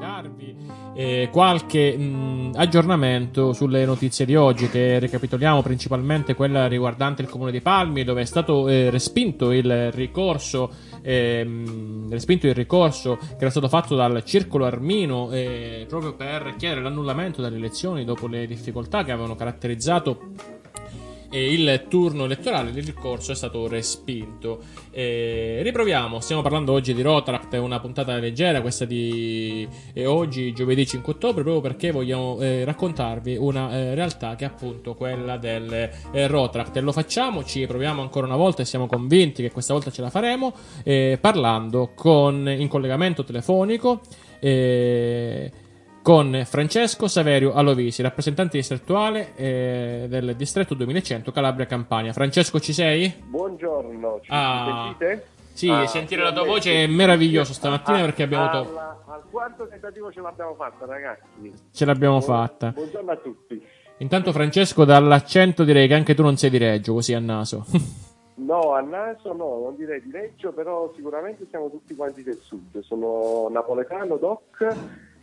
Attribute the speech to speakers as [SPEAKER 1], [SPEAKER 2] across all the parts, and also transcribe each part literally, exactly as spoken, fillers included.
[SPEAKER 1] darvi eh, qualche mh, aggiornamento sulle notizie di oggi, che ricapitoliamo principalmente quella riguardante il Comune di Palmi, dove è stato eh, respinto il ricorso ehm, respinto il ricorso che era stato fatto dal Circolo Armino eh, proprio per chiedere l'annullamento delle elezioni dopo le difficoltà che avevano caratterizzato e il turno elettorale. Il ricorso è stato respinto. E riproviamo, stiamo parlando oggi di Rotaract, è una puntata leggera questa di eh, oggi, giovedì cinque ottobre, proprio perché vogliamo eh, raccontarvi una eh, realtà che è appunto quella del eh, Rotaract, e lo facciamo, ci proviamo ancora una volta e siamo convinti che questa volta ce la faremo, eh, parlando con, in collegamento telefonico eh, con Francesco Saverio Alovisi, rappresentante distrettuale eh, del distretto duemilacento Calabria-Campania. Francesco, ci sei?
[SPEAKER 2] Buongiorno, ci
[SPEAKER 1] Ah,
[SPEAKER 2] sentite?
[SPEAKER 1] sì,
[SPEAKER 2] Ah,
[SPEAKER 1] sentire la tua voce è meraviglioso stamattina
[SPEAKER 2] ah,
[SPEAKER 1] perché abbiamo avuto...
[SPEAKER 2] alla- al quarto tentativo ce l'abbiamo fatta, ragazzi.
[SPEAKER 1] ce l'abbiamo
[SPEAKER 2] Buon-
[SPEAKER 1] fatta.
[SPEAKER 2] Buongiorno a tutti.
[SPEAKER 1] Intanto Francesco, dall'accento direi che anche tu non sei di Reggio, così a naso.
[SPEAKER 2] No, a naso no, non direi di Reggio, però sicuramente siamo tutti quanti del sud. Sono napoletano, doc,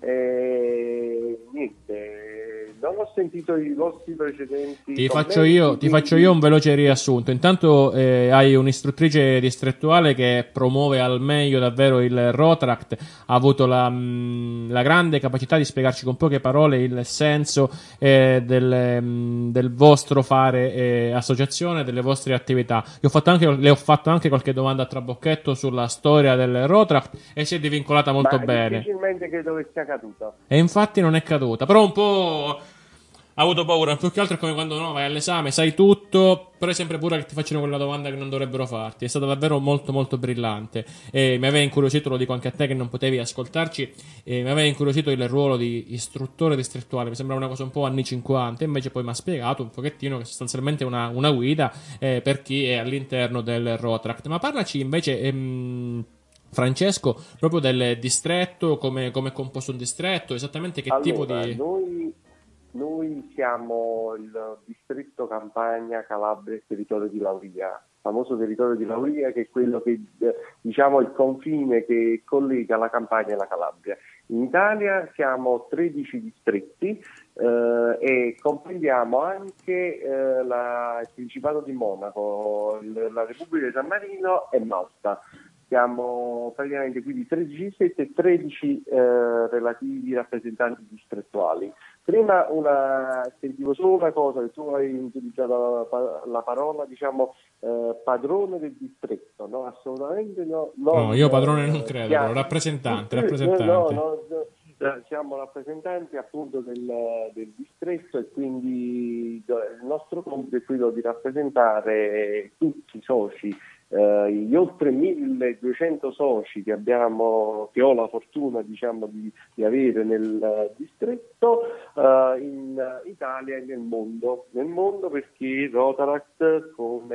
[SPEAKER 2] e niente, non ho sentito i vostri precedenti
[SPEAKER 1] Ti
[SPEAKER 2] commenti,
[SPEAKER 1] faccio io, ti
[SPEAKER 2] quindi-
[SPEAKER 1] faccio io un veloce riassunto. Intanto eh, hai un'istruttrice distrettuale che promuove al meglio davvero il Rotaract, ha avuto la, mh, la grande capacità di spiegarci con poche parole il senso eh, del, mh, del vostro fare eh, associazione, delle vostre attività. Io ho fatto anche, le ho fatto anche qualche domanda a trabocchetto sulla storia del Rotaract e si è divincolata molto
[SPEAKER 2] Ma
[SPEAKER 1] bene.
[SPEAKER 2] difficilmente credo che sia caduta.
[SPEAKER 1] E infatti non è caduta, però un po' ha avuto paura, più che altro è come quando no, vai all'esame, sai tutto, però è sempre paura che ti facciano quella domanda che non dovrebbero farti. È stata davvero molto molto brillante e mi aveva incuriosito, lo dico anche a te che non potevi ascoltarci, e mi aveva incuriosito il ruolo di istruttore distrettuale, mi sembra una cosa un po' anni cinquanta, invece poi mi ha spiegato un pochettino che sostanzialmente è una, una guida eh, per chi è all'interno del Rotaract. Ma parlaci invece... Ehm, Francesco, proprio del distretto, come, come è composto un distretto, esattamente che tipo
[SPEAKER 2] Allora,
[SPEAKER 1] di...
[SPEAKER 2] noi, noi siamo il distretto Campania, Calabria e territorio di Lauria, famoso territorio di Lauria, che è quello che eh, diciamo il confine che collega la Campania e la Calabria. In Italia siamo tredici distretti eh, e comprendiamo anche eh, la- il Principato di Monaco, il- la Repubblica di San Marino e Malta. Siamo praticamente quindi tredici distretti e tredici eh, relativi rappresentanti distrettuali. Prima una, sentivo solo una cosa, che tu hai utilizzato la, la parola, diciamo, eh, padrone del distretto, no? Assolutamente no.
[SPEAKER 1] No,
[SPEAKER 2] Non,
[SPEAKER 1] io padrone non
[SPEAKER 2] eh,
[SPEAKER 1] credo, però
[SPEAKER 2] chiaro.
[SPEAKER 1] rappresentante,
[SPEAKER 2] No,
[SPEAKER 1] rappresentante.
[SPEAKER 2] no, no, eh, siamo rappresentanti appunto del, del distretto e quindi il nostro compito è quello di rappresentare tutti i soci, eh, gli oltre milleduecento soci che abbiamo, che ho la fortuna diciamo di, di avere nel uh, distretto uh, in Italia e nel mondo, nel mondo perché Rotaract,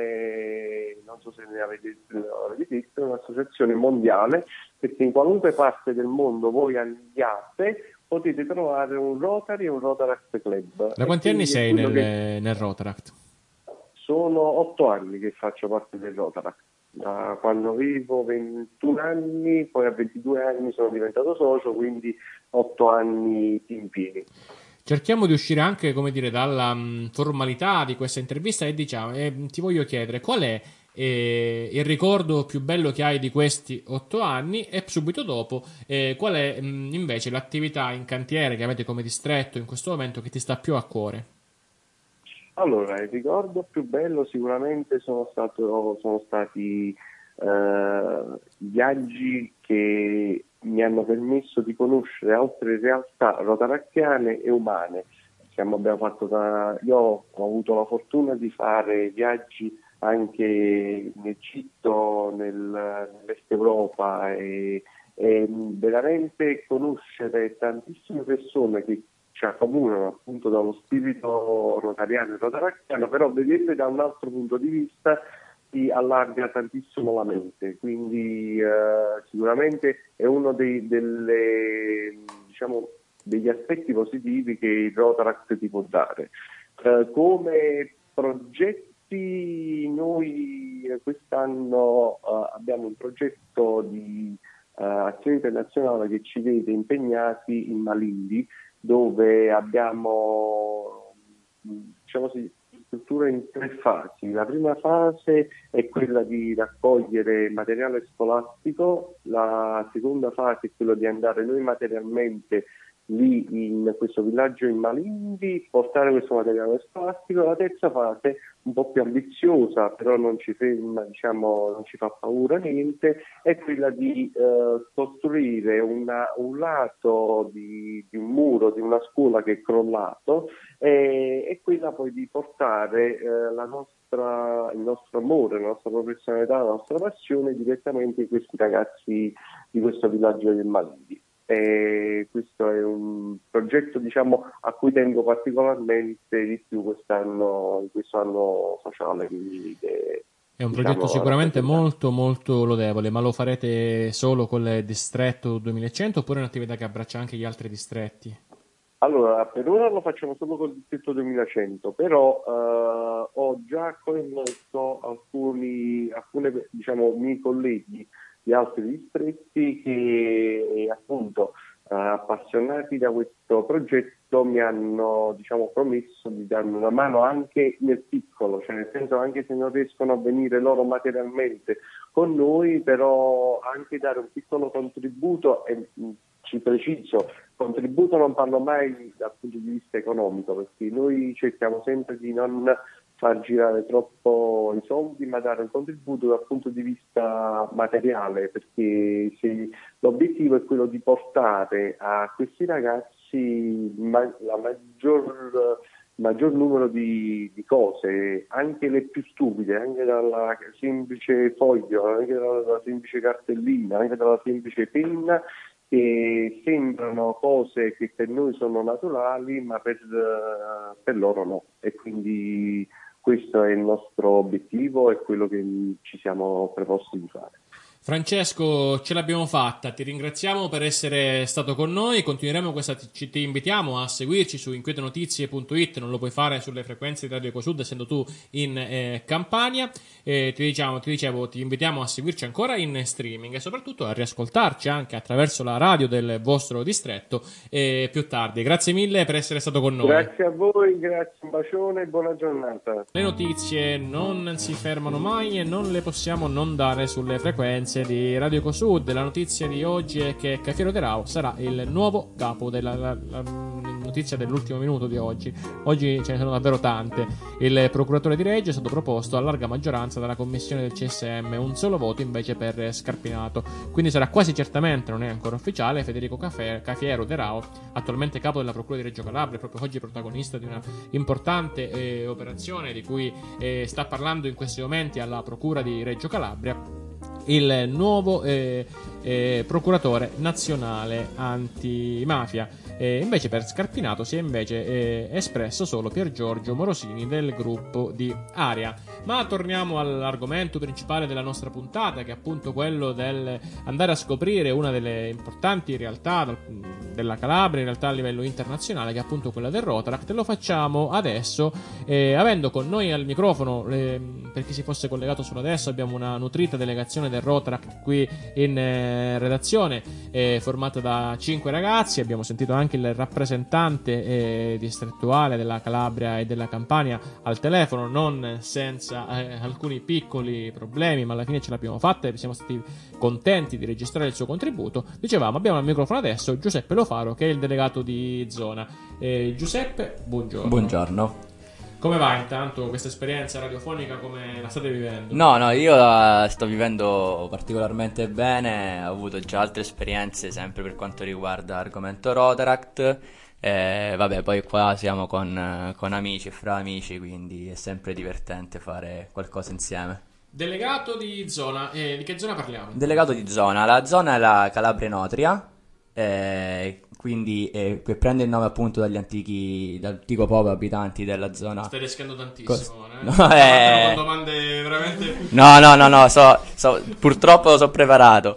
[SPEAKER 2] come non so se ne avete, avete detto, è un'associazione mondiale, perché in qualunque parte del mondo voi andiate potete trovare un Rotary e un Rotaract Club.
[SPEAKER 1] Da
[SPEAKER 2] E
[SPEAKER 1] quanti anni
[SPEAKER 2] quindi è
[SPEAKER 1] sei
[SPEAKER 2] quello
[SPEAKER 1] nel,
[SPEAKER 2] che
[SPEAKER 1] nel Rotaract?
[SPEAKER 2] sono otto anni che faccio parte del Rotaract. Da quando avevo ventuno anni, poi a ventidue anni sono diventato socio, quindi otto anni in pieni.
[SPEAKER 1] Cerchiamo di uscire anche, come dire, dalla mh, formalità di questa intervista e diciamo, eh, ti voglio chiedere qual è eh, il ricordo più bello che hai di questi otto anni e subito dopo eh, qual è mh, invece l'attività in cantiere che avete come distretto in questo momento che ti sta più a cuore?
[SPEAKER 2] Allora, il ricordo più bello sicuramente sono, stato, sono stati eh, viaggi che mi hanno permesso di conoscere altre realtà rotaracchiane e umane. Siamo, abbiamo fatto da, io ho avuto la fortuna di fare viaggi anche in Egitto, nel, nell'Est Europa e, e veramente conoscere tantissime persone che ci accomunano appunto dallo spirito rotariano e rotaracchiano, però vederle da un altro punto di vista ti allarga tantissimo la mente, quindi eh, sicuramente è uno dei, delle, diciamo, degli aspetti positivi che il Rotaract ti può dare. Eh, come progetti noi quest'anno eh, abbiamo un progetto di azione internazionale che ci vede impegnati in Malindi, dove abbiamo, diciamo così, struttura in tre fasi. La prima fase è quella di raccogliere materiale scolastico, la seconda fase è quella di andare noi materialmente lì in questo villaggio in Malindi, portare questo materiale scolastico. La terza fase, un po' più ambiziosa, però non ci ferma, diciamo, non ci fa paura niente, è quella di eh, costruire una, un lato di, di un muro di una scuola che è crollato, e, e quella poi di portare eh, la nostra, il nostro amore, la nostra professionalità, la nostra passione direttamente in questi ragazzi di questo villaggio del Malindi. E questo è un progetto, diciamo, a cui tengo particolarmente di più quest'anno, in questo anno sociale. Quindi che,
[SPEAKER 1] è un
[SPEAKER 2] diciamo,
[SPEAKER 1] progetto sicuramente molto molto lodevole, ma lo farete solo col distretto duemilacento oppure è un'attività che abbraccia anche gli altri distretti?
[SPEAKER 2] Allora, per ora lo facciamo solo col distretto duemilacento, però eh, ho già coinvolto alcuni, alcune, diciamo, miei colleghi di altri distretti che appunto eh, appassionati da questo progetto mi hanno, diciamo, promesso di darmi una mano anche nel piccolo, cioè nel senso, anche se non riescono a venire loro materialmente con noi, però anche dare un piccolo contributo. E ci preciso, contributo non parlo mai dal punto di vista economico, perché noi cerchiamo sempre di non far girare troppo i soldi, ma dare un contributo dal punto di vista materiale, perché se l'obiettivo è quello di portare a questi ragazzi ma- la maggior, maggior numero di, di cose, anche le più stupide, anche dalla semplice foglio, anche dalla, dalla semplice cartellina, anche dalla semplice penna, che sembrano cose che per noi sono naturali, ma per, per loro no. E quindi questo è il nostro obiettivo e quello che ci siamo preposti di fare.
[SPEAKER 1] Francesco, ce l'abbiamo fatta, ti ringraziamo per essere stato con noi, continueremo questa, ci, ti invitiamo a seguirci su inquietenotizie punto it, non lo puoi fare sulle frequenze di Radio Ecosud essendo tu in eh, Campania, eh, ti, diciamo, ti dicevo, ti invitiamo a seguirci ancora in streaming e soprattutto a riascoltarci anche attraverso la radio del vostro distretto eh, più tardi. Grazie mille per essere stato con noi.
[SPEAKER 2] Grazie a voi, grazie, un bacione e buona giornata.
[SPEAKER 1] Le notizie non si fermano mai e non le possiamo non dare sulle frequenze di Radio Ecosud. La notizia di oggi è che Cafiero De Rao sarà il nuovo capo della la, la, notizia dell'ultimo minuto di oggi. Oggi ce ne sono davvero tante. Il procuratore di Reggio è stato proposto a larga maggioranza dalla commissione del C S M, un solo voto invece per Scarpinato. Quindi sarà quasi certamente, non è ancora ufficiale, Federico Cafe, Cafiero De Rao, attualmente capo della Procura di Reggio Calabria, proprio oggi protagonista di una importante eh, operazione di cui eh, sta parlando in questi momenti alla Procura di Reggio Calabria, il nuovo eh, eh, procuratore nazionale antimafia. E invece per Scarpinato si è invece eh, espresso solo Pier Giorgio Morosini del gruppo di Aria. Ma torniamo all'argomento principale della nostra puntata, che è appunto quello del andare a scoprire una delle importanti realtà dal, della Calabria, in realtà a livello internazionale, che è appunto quella del Rotaract. Lo facciamo adesso eh, avendo con noi al microfono, eh, per chi si fosse collegato solo adesso, abbiamo una nutrita delegazione del Rotaract qui in eh, redazione, eh, formata da cinque ragazzi. Abbiamo sentito anche il rappresentante eh, distrettuale della Calabria e della Campania al telefono, non senza eh, alcuni piccoli problemi, ma alla fine ce l'abbiamo fatta e siamo stati contenti di registrare il suo contributo. Dicevamo, abbiamo al microfono adesso Giuseppe Lofaro, che è il delegato di zona. eh, Giuseppe, buongiorno.
[SPEAKER 3] Buongiorno.
[SPEAKER 1] Come va intanto questa esperienza radiofonica, come la state vivendo?
[SPEAKER 3] No, no, io la sto vivendo particolarmente bene, ho avuto già altre esperienze sempre per quanto riguarda l'argomento Rotaract, eh, vabbè, poi qua siamo con, con amici e fra amici, quindi è sempre divertente fare qualcosa insieme.
[SPEAKER 1] Delegato di zona, eh, di che zona parliamo?
[SPEAKER 3] Delegato di zona, la zona è la Calabria Enotria, eh, quindi eh, che prende il nome appunto dagli antichi, dall'antico popolo abitanti della zona.
[SPEAKER 1] Stai rischiando tantissimo,
[SPEAKER 3] Cos-
[SPEAKER 1] eh?
[SPEAKER 3] No, eh...
[SPEAKER 1] Sono domande veramente...
[SPEAKER 3] No, no, no, no, so, so, purtroppo sono preparato.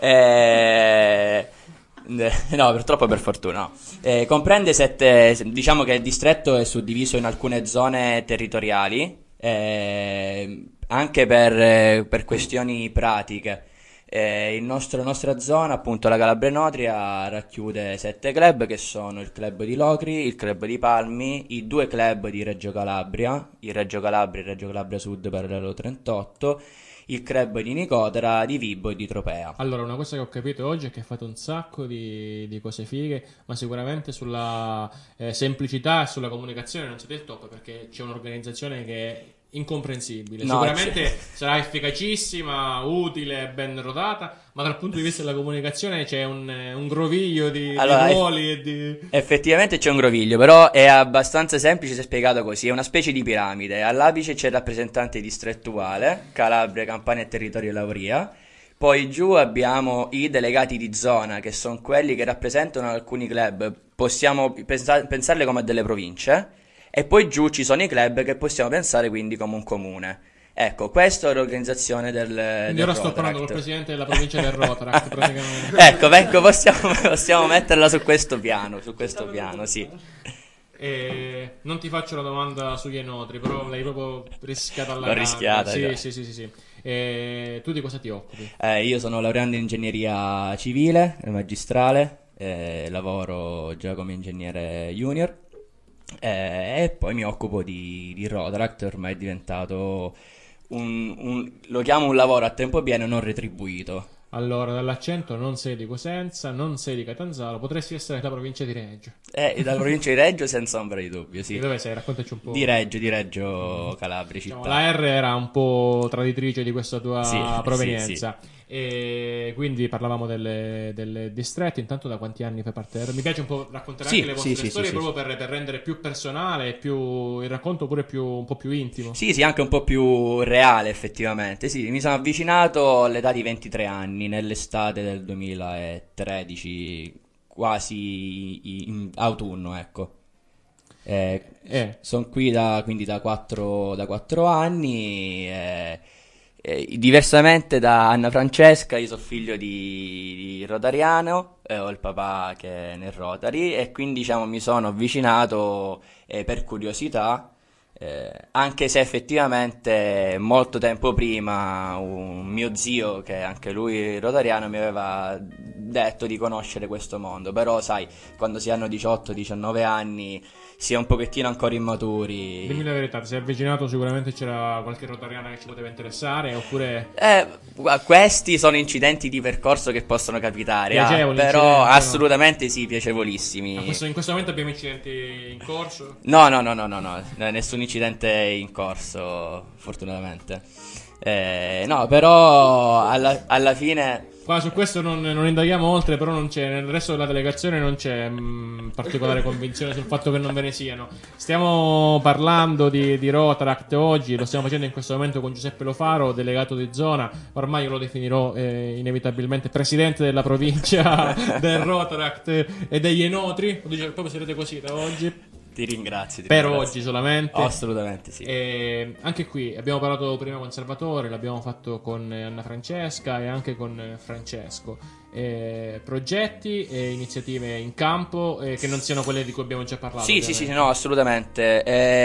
[SPEAKER 3] Eh... No, purtroppo per fortuna no. Eh, comprende sette, diciamo che il distretto è suddiviso in alcune zone territoriali, eh, anche per, per questioni pratiche. Eh, il nostro, la nostra zona, appunto la Calabria Notria, racchiude sette club che sono il club di Locri, il club di Palmi, i due club di Reggio Calabria, il Reggio Calabria e il Reggio Calabria Sud parallelo trentotto, il club di Nicotera, di Vibo e di Tropea.
[SPEAKER 1] Allora, una cosa che ho capito oggi è che fate un sacco di, di cose fighe, ma sicuramente sulla eh, semplicità e sulla comunicazione non siete il top, perché c'è un'organizzazione che è incomprensibile.
[SPEAKER 3] No,
[SPEAKER 1] Sicuramente
[SPEAKER 3] c'è-
[SPEAKER 1] sarà efficacissima, utile, ben rodata, ma dal punto di vista della comunicazione c'è un, eh, un groviglio di, di
[SPEAKER 3] Allora,
[SPEAKER 1] ruoli e di...
[SPEAKER 3] Effettivamente c'è un groviglio, però è abbastanza semplice se spiegato così, è una specie di piramide. All'apice c'è il rappresentante distrettuale, Calabria, Campania e Territorio Lauria. Poi giù abbiamo i delegati di zona, che sono quelli che rappresentano alcuni club. Possiamo pensa- pensarle come a delle province. E poi giù ci sono i club che possiamo pensare quindi come un comune. Ecco, questa è l'organizzazione del,
[SPEAKER 1] Quindi
[SPEAKER 3] del
[SPEAKER 1] ora sto parlando col
[SPEAKER 3] Rotaract.
[SPEAKER 1] presidente della provincia del Rotaract, praticamente.
[SPEAKER 3] Ecco, ecco, possiamo, possiamo metterla su questo piano, su questo piano, sì.
[SPEAKER 1] E non ti faccio la domanda sugli enotri, però l'hai proprio rischiata alla
[SPEAKER 3] L'ho
[SPEAKER 1] grande.
[SPEAKER 3] rischiata,
[SPEAKER 1] Sì,
[SPEAKER 3] già.
[SPEAKER 1] sì, sì, sì, sì. E tu di cosa ti occupi?
[SPEAKER 3] Eh, io sono laureando in ingegneria civile, eh, magistrale, eh, lavoro già come ingegnere junior, eh, e poi mi occupo di, di Rotaract. Ormai è diventato un, un- lo chiamo un lavoro a tempo pieno non retribuito.
[SPEAKER 1] Allora, dall'accento non sei di Cosenza, non sei di Catanzaro, potresti essere la provincia di Reggio.
[SPEAKER 3] Eh, dalla provincia di Reggio senza ombra di dubbio,
[SPEAKER 1] Di
[SPEAKER 3] sì.
[SPEAKER 1] dove sei? Raccontaci un po'.
[SPEAKER 3] Di Reggio, di Reggio Calabria
[SPEAKER 1] Diciamo,
[SPEAKER 3] città.
[SPEAKER 1] la R era un po' traditrice di questa tua
[SPEAKER 3] Sì,
[SPEAKER 1] provenienza. E quindi parlavamo delle, delle distretti. Intanto da quanti anni fai parte? Mi piace un po' raccontare
[SPEAKER 3] Sì,
[SPEAKER 1] anche le
[SPEAKER 3] sì,
[SPEAKER 1] vostre
[SPEAKER 3] sì, sì,
[SPEAKER 1] storie,
[SPEAKER 3] sì,
[SPEAKER 1] proprio per, per rendere più personale, più il racconto pure più, un po' più intimo.
[SPEAKER 3] Sì, sì, anche un po' più reale effettivamente. Sì, mi sono avvicinato all'età di ventitré anni, nell'estate del duemilatredici, quasi in autunno, ecco. Eh,
[SPEAKER 1] Eh,
[SPEAKER 3] sono qui da, quindi da quattro, da quattro anni. eh, eh, diversamente da Anna Francesca, io sono figlio di, di Rotariano, eh, ho il papà che è nel Rotary e quindi diciamo mi sono avvicinato eh, per curiosità. Eh, anche se effettivamente molto tempo prima un mio zio, che è anche lui rotariano, mi aveva detto di conoscere questo mondo, però sai, quando si hanno diciotto diciannove anni si è un pochettino ancora immaturi.
[SPEAKER 1] dimmi la verità, ti sei avvicinato, sicuramente c'era qualche rotariana che ci poteva interessare, oppure
[SPEAKER 3] Eh, gu- questi sono incidenti di percorso che possono capitare, ah,
[SPEAKER 1] piacevoli
[SPEAKER 3] però
[SPEAKER 1] incidenti, no?
[SPEAKER 3] assolutamente sì, piacevolissimi.
[SPEAKER 1] A questo- in questo momento abbiamo incidenti in corso?
[SPEAKER 3] No, no, no, no, no, no, n- nessun incidente in corso, fortunatamente. Eh, no, però alla, alla fine...
[SPEAKER 1] Qua su questo non, non indaghiamo oltre, però non c'è, nel resto della delegazione non c'è mh, particolare convinzione sul fatto che non ve ne siano. Stiamo parlando di, di Rotaract oggi, lo stiamo facendo in questo momento con Giuseppe Lofaro, delegato di zona, ormai io lo definirò eh, inevitabilmente presidente della provincia del Rotaract e degli Enotri, lo dice proprio sarete così da oggi.
[SPEAKER 3] Ti ringrazio. Ti
[SPEAKER 1] Per
[SPEAKER 3] ringrazio.
[SPEAKER 1] oggi solamente.
[SPEAKER 3] Oh, assolutamente sì.
[SPEAKER 1] E anche qui abbiamo parlato prima con Salvatore, l'abbiamo fatto con eh, Anna Francesca e anche con eh, Francesco. Eh, progetti e iniziative in campo eh, che non siano quelle di cui abbiamo già parlato.
[SPEAKER 3] Sì, sì, sì,
[SPEAKER 1] ovviamente.
[SPEAKER 3] no, assolutamente.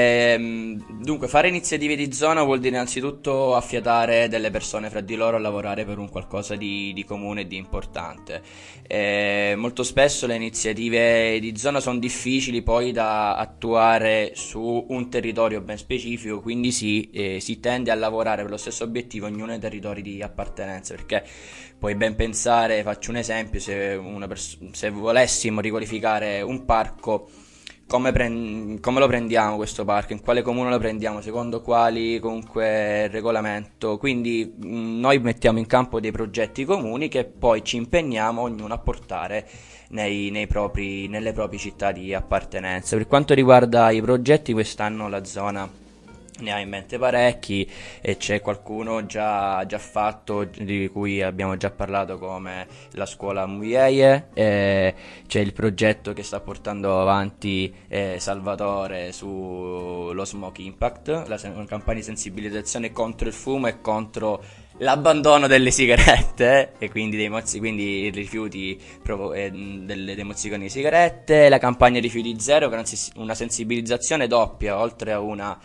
[SPEAKER 3] Ehm, dunque, fare iniziative di zona vuol dire innanzitutto affiatare delle persone fra di loro a lavorare per un qualcosa di, di comune e di importante. Eh, molto spesso le iniziative di zona sono difficili poi da attuare su un territorio ben specifico, quindi si, eh, si tende a lavorare per lo stesso obiettivo ognuno nei territori di appartenenza, perché puoi ben pensare, faccio un esempio, se, una pers- se volessimo riqualificare un parco, come, pren- come lo prendiamo questo parco, in quale comune lo prendiamo, secondo quali comunque regolamento, quindi mh, noi mettiamo in campo dei progetti comuni che poi ci impegniamo ognuno a portare nei, nei propri, nelle proprie città di appartenenza. Per quanto riguarda i progetti, quest'anno la zona ne ha in mente parecchi e c'è qualcuno già, già fatto di cui abbiamo già parlato, come la scuola Muieie, eh, c'è il progetto che sta portando avanti eh, Salvatore sullo Smoke Impact, la sen- una campagna di sensibilizzazione contro il fumo e contro l'abbandono delle sigarette e quindi dei mozzi, quindi i rifiuti provo- eh, delle, dei mozziconi di sigarette, la campagna rifiuti zero che è una sens- una sensibilizzazione doppia, oltre a una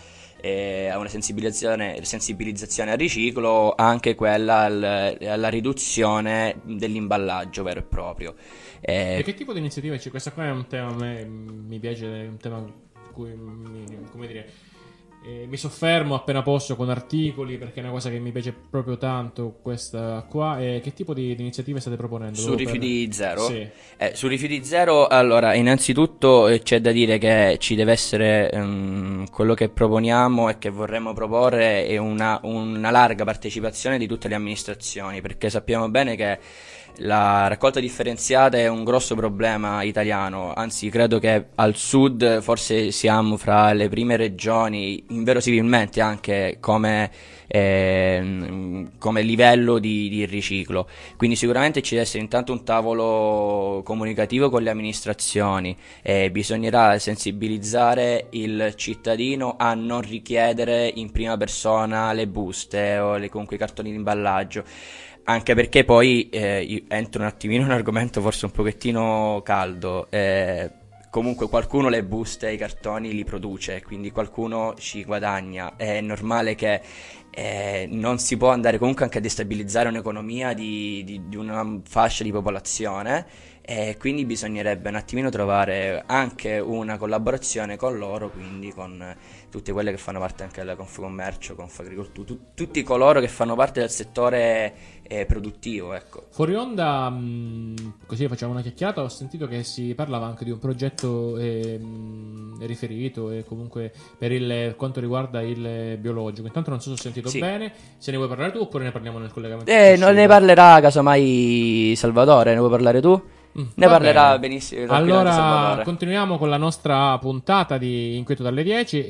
[SPEAKER 3] eh, a una sensibilizzazione, sensibilizzazione al riciclo, anche quella al- alla riduzione dell'imballaggio vero e proprio. Eh,
[SPEAKER 1] E che tipo di iniziative c'è? Questo qua è un tema, a me mi piace, è un tema su cui mi, come dire, eh, mi soffermo appena posso con articoli, perché è una cosa che mi piace proprio tanto questa qua. E che tipo di, di iniziative state proponendo?
[SPEAKER 3] Su
[SPEAKER 1] Proprio per-
[SPEAKER 3] rifiuti zero?
[SPEAKER 1] Sì.
[SPEAKER 3] Eh, su rifiuti zero, allora, innanzitutto eh, c'è da dire che ci deve essere ehm, quello che proponiamo e che vorremmo proporre è una, una larga partecipazione di tutte le amministrazioni, perché sappiamo bene che la raccolta differenziata è un grosso problema italiano, anzi credo che al sud forse siamo fra le prime regioni, inverosimilmente anche come, ehm, come livello di, di riciclo. Quindi sicuramente ci deve essere intanto un tavolo comunicativo con le amministrazioni e bisognerà sensibilizzare il cittadino a non richiedere in prima persona le buste o le, comunque i cartoni di imballaggio. Anche perché poi eh, io entro un attimino in un argomento forse un pochettino caldo. Eh, comunque qualcuno le buste, i cartoni li produce, quindi qualcuno ci guadagna. È normale che eh, non si può andare comunque anche a destabilizzare un'economia di, di, di una fascia di popolazione. E quindi bisognerebbe un attimino trovare anche una collaborazione con loro, quindi con tutte quelle che fanno parte anche della Confcommercio, Confagricoltura, tu- tutti coloro che fanno parte del settore eh, produttivo, ecco.
[SPEAKER 1] Fuori onda, mh, così facciamo una chiacchierata, ho sentito che si parlava anche di un progetto ehm, riferito e comunque per il quanto riguarda il biologico. Intanto non so se ho sentito
[SPEAKER 3] Sì.
[SPEAKER 1] bene, se ne vuoi parlare tu oppure ne parliamo nel collegamento
[SPEAKER 3] Eh, non
[SPEAKER 1] successivo?
[SPEAKER 3] ne parlerà casomai Salvatore, ne vuoi parlare tu?
[SPEAKER 1] Mm,
[SPEAKER 3] Ne
[SPEAKER 1] va
[SPEAKER 3] parlerà
[SPEAKER 1] bene.
[SPEAKER 3] benissimo tranquillamente
[SPEAKER 1] Allora
[SPEAKER 3] Salvatore.
[SPEAKER 1] continuiamo con la nostra puntata di Inquieto dalle dieci.